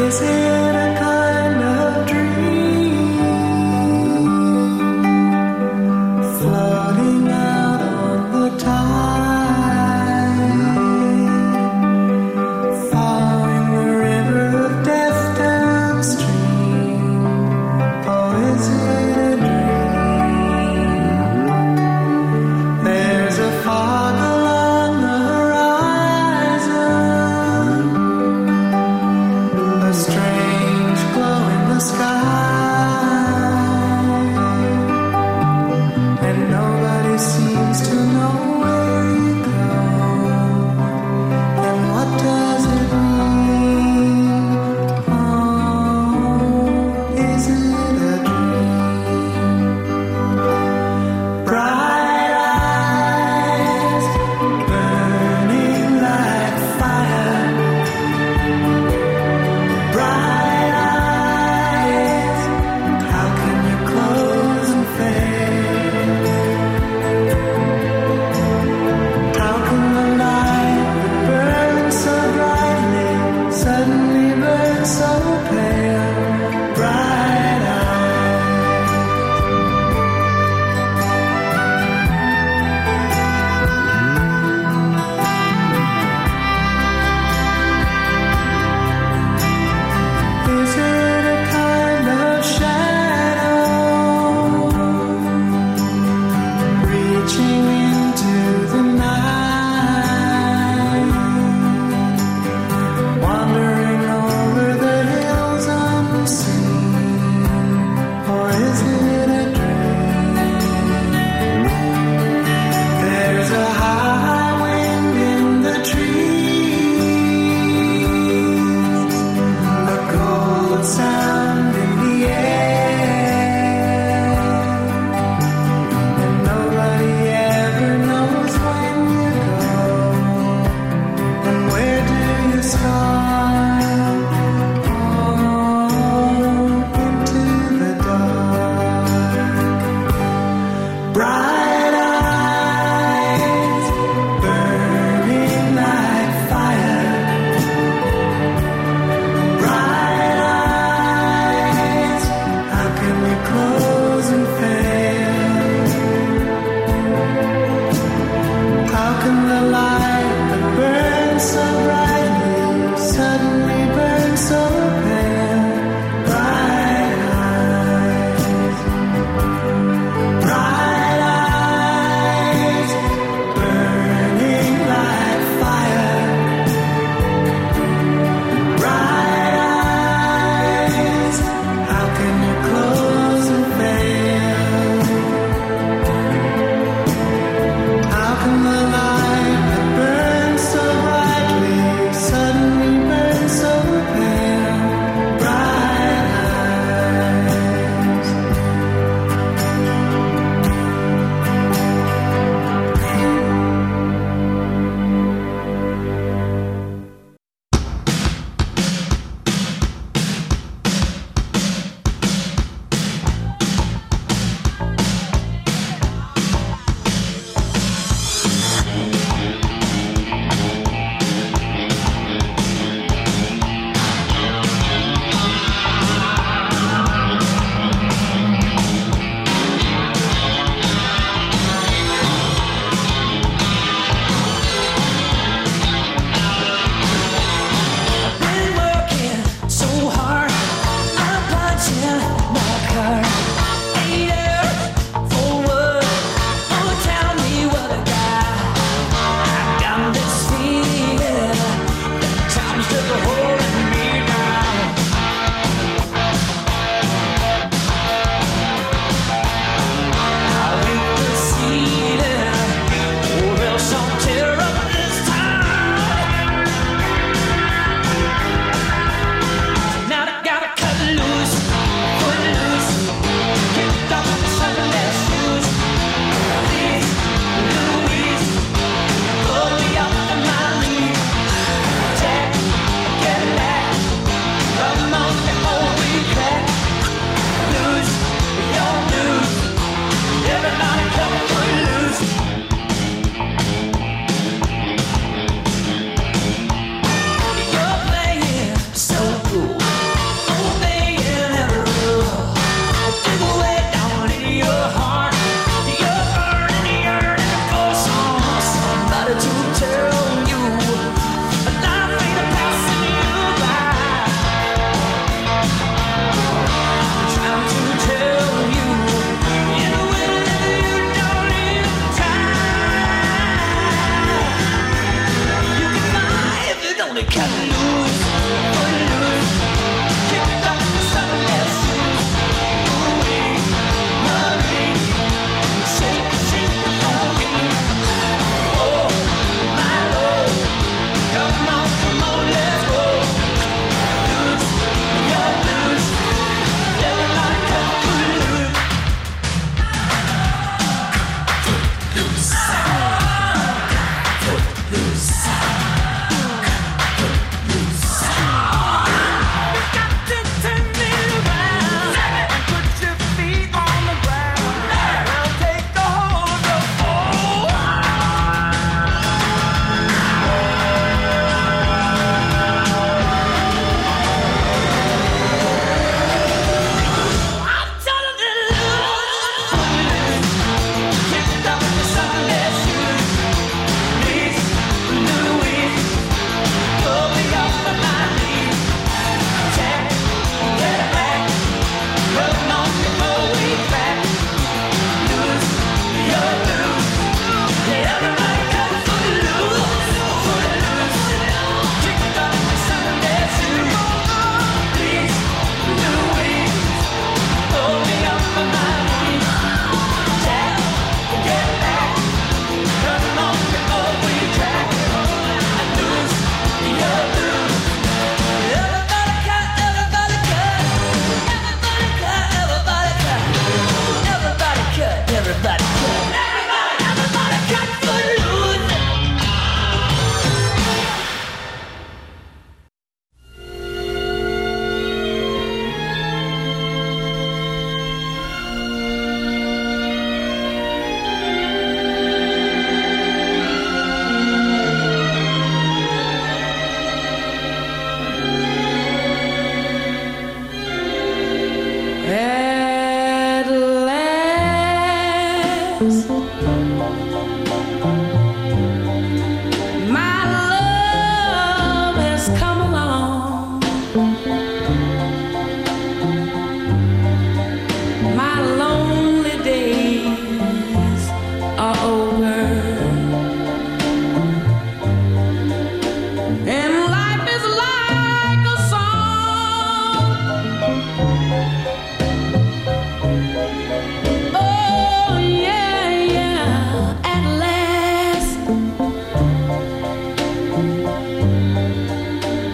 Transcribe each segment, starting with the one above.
Get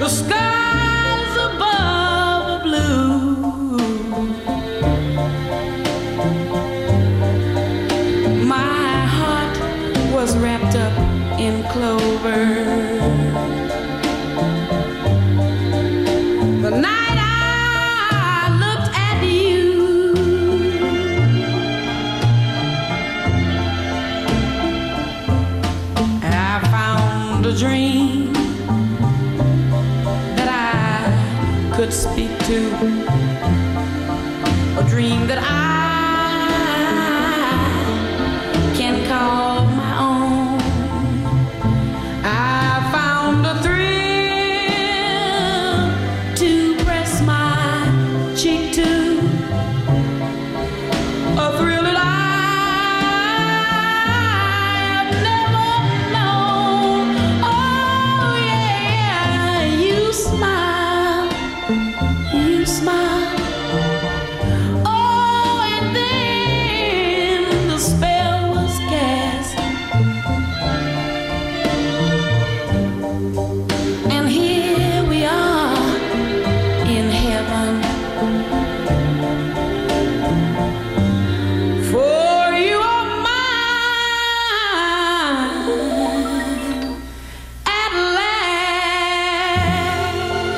skies above are blue. My heart was wrapped up in clover. The night I looked at you, I found a dream that I could speak to, a dream that I can call my own. I found a thrill to press my cheek to, a thrill that I've never known. Oh yeah, you smile, you smile. Oh, and then the spell was cast, and here we are in heaven. For you are mine at last.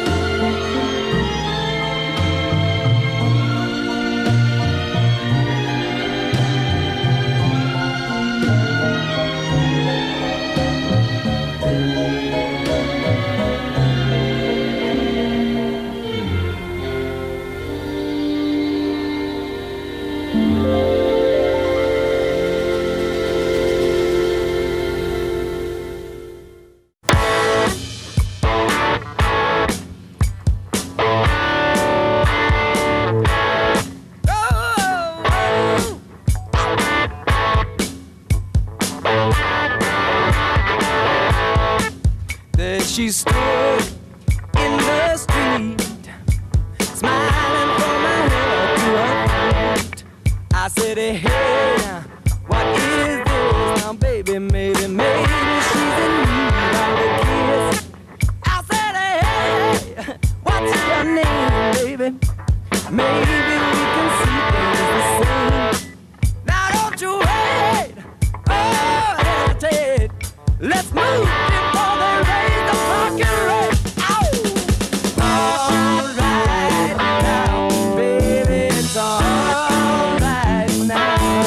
There she stood in the street, smiling from her head to her feet. I said, hey, what is this now, baby? Maybe she's in need of a kiss. I said, hey, what's your name, baby? Maybe we can see things the same. Now don't you wait, oh, hesitate. Let's move before they raise the fucking rate. Ow! All right now, baby, it's all right now.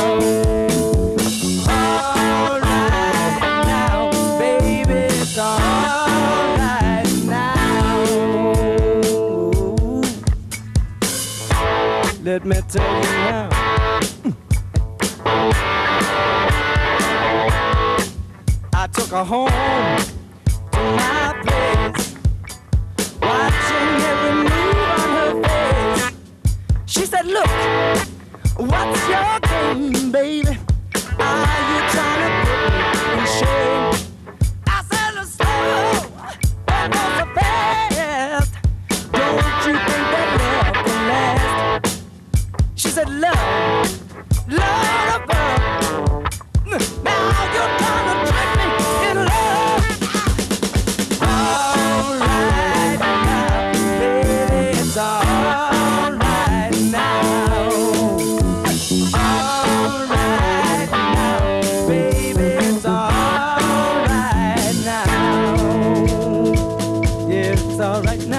All right now, baby, it's all right now. Let me tell you now. I took her home to my place, watching every move on her face. She said, look, what's your game, baby? Are you trying to put me in shame? I said, the slow, but not so fast. Don't you think that love can last? She said, love, love above. Now you're trying to trick me in love. All right now, baby, it's all right now. All right now, baby, it's all right now. Yeah, it's all right now.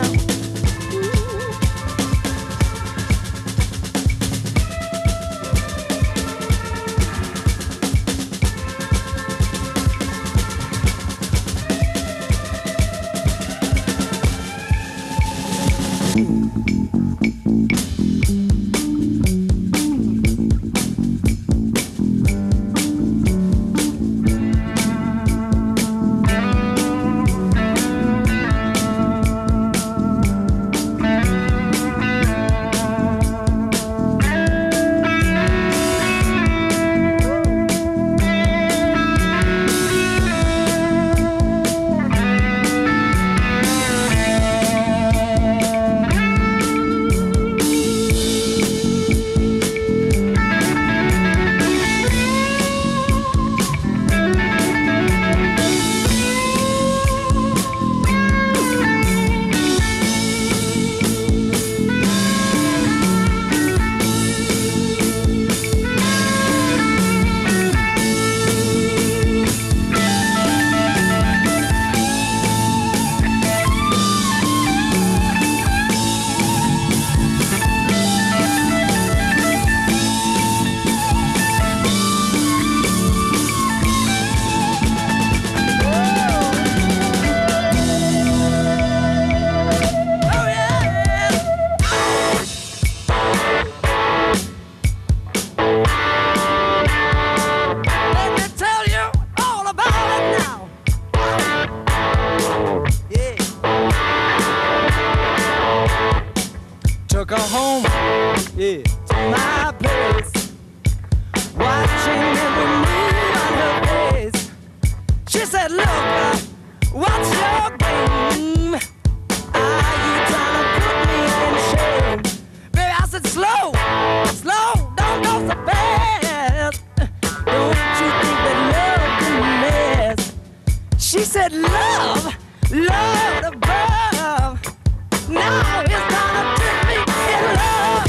took her home, yeah, to my place, watching every move on her face. She said, look, what's your game? Are you trying to put me in shame? Baby, I said, slow, slow, don't go so fast. Don't you think that love can last? She said, love, love above. Now it's gonna turn me in love.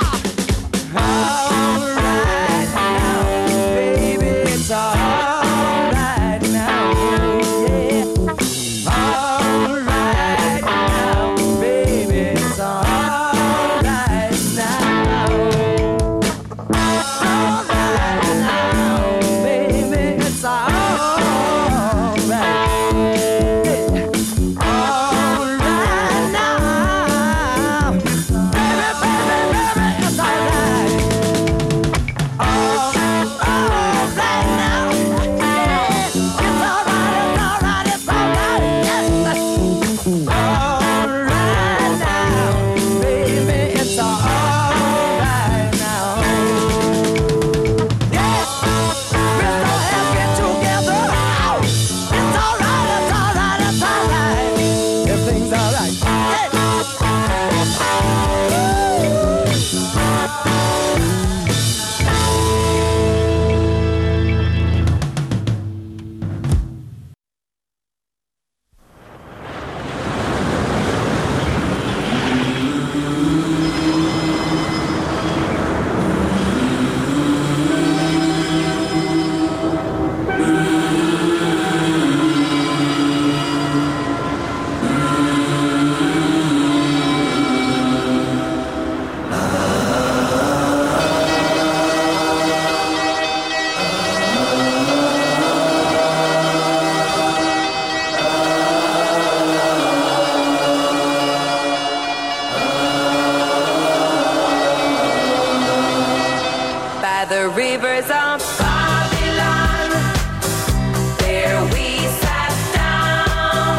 All right now, baby, it's all right now, yeah. All right now, baby, it's all right now. All right now, baby, it's all right. The rivers of Babylon, there we sat down.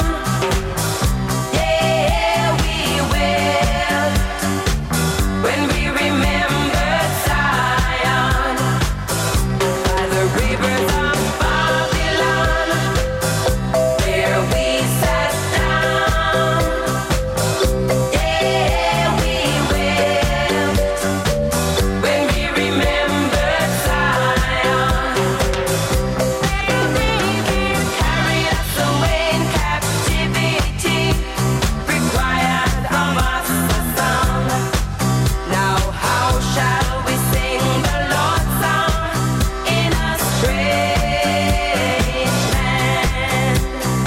Yeah, we wept when we remembered Zion. By the rivers of Babylon, there we sat down. Yeah, we wept when we remembered Zion. Carried us away in captivity, required of us a song. Now how shall we sing the Lord's song in a strange land?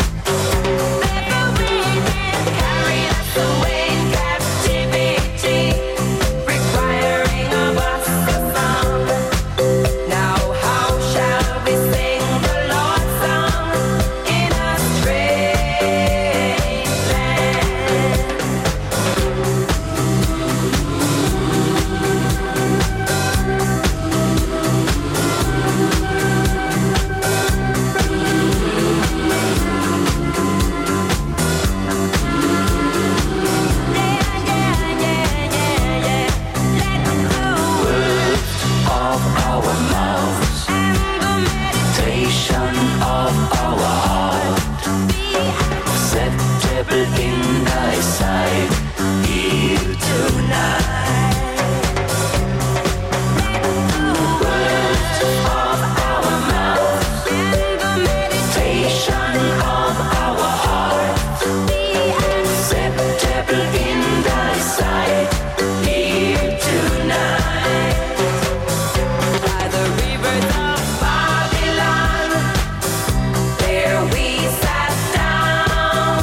Carried us away in captivity, requiring of us a song. Now how shall we sing the Lord's song in a strange land? Of our mouths, meditation of our heart, acceptable in thy sight, here tonight. Words of our mouths, meditation of our heart, acceptable in thy sight, here tonight. By the rivers of Babylon, there we sat down.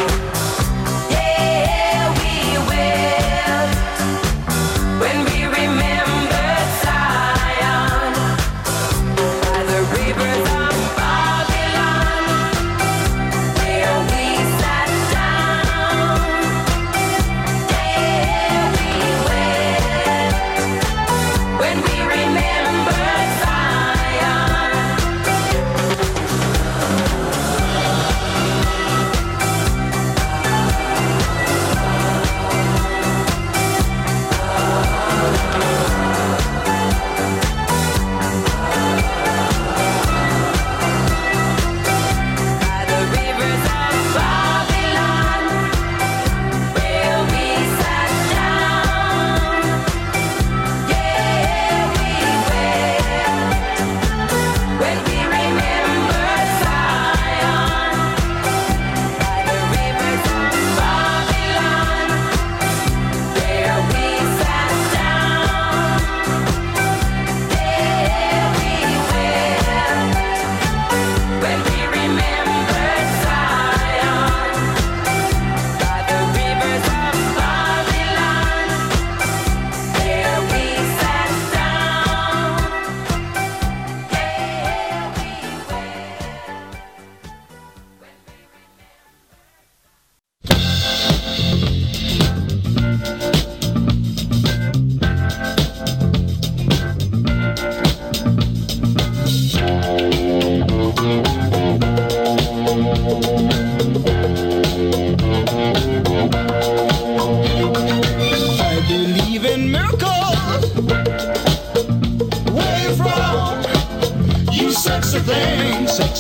Yeah, we wept when we remembered Zion. By the rivers of Babylon, there we sat down.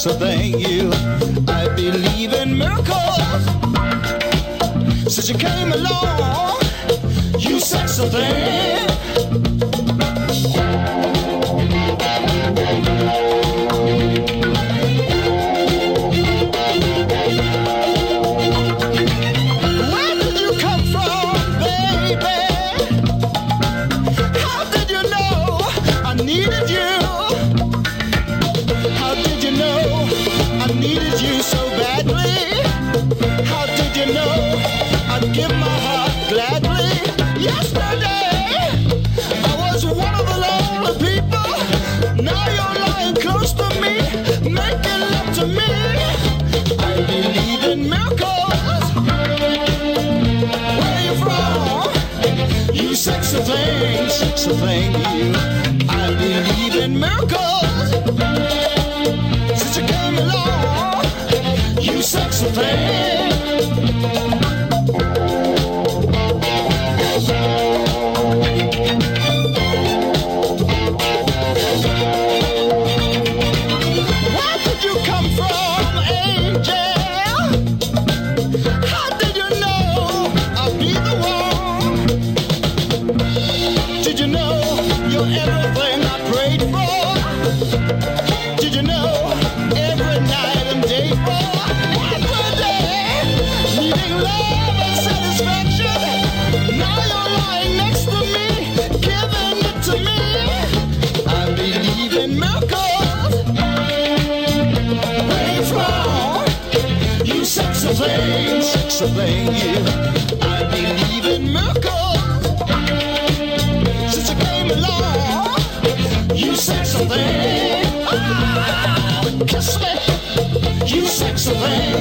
so thank you. I believe in miracles. Since you came along, you sexy thing. Where did you come from, baby? How did you know I needed you? How did you know I needed you so badly? How did you know I'd give my heart gladly? Yesterday I was one of the lonely people. Now you're lying close to me, making love to me. I believe in miracles. Where you from? You sexy thing, you. I believe in miracles. Since you came along, you sexy thing. Where did you come from, angel? How did you know I'd be the one? Did you know you're everything I prayed for? Did you know every night and day for? Every day, needing love and satisfaction. Now you're lying next to me, giving it to me. I believe in miracles. Where you from? You sexy thing, you. I believe in miracles. Since you came along, you sexy thing. Oh, kiss me, you sexy thing.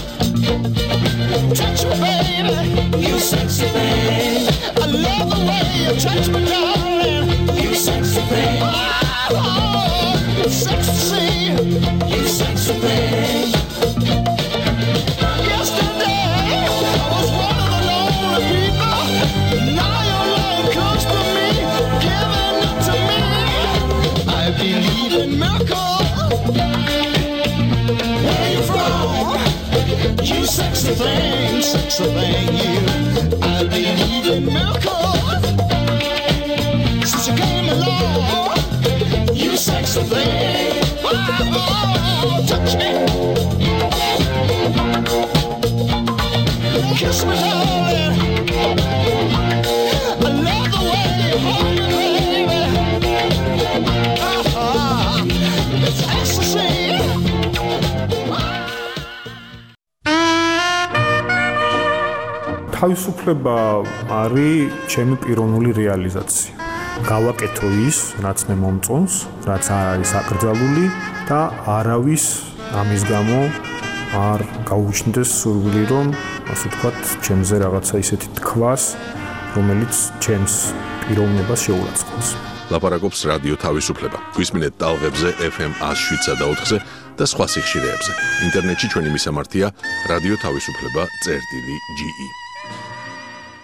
Touch me, baby, you sexy thing. I love the way you touch me, darling. You sexy thing. Oh, it's sexy, you sexy thing. Yesterday I was one of the lonely people. Now you're lying close to me, giving it to me. I believe in miracles. Where you from? You sexy thing, you. I believe in miracles. Since you came along, you sexy thing. Oh, touch me. Kiss me, darling. I love the way you hold me, baby. It's ecstasy. თავისუფლება არის ჩემი პიროვნული რეალიზაცია. გავაკეთო ის, რაც მე მომწონს, რაც არ არის აკრძალული და არავის ამის გამო არ გაუჩნდეს სურვილი, რომ ასე ვთქვათ, ჩემზე რაღაცა ისეთი თქვას, რომელიც ჩემს პიროვნებას შეურაცხყოფს. ლაპარაკობს რადიო თავისუფლება. გვისმინეთ ტალღებზე FM 107 და 4-ზე და სხვა სიხშირეებზე. ინტერნეტში ჩვენი მისამართია რადიო თავისუფლება.ge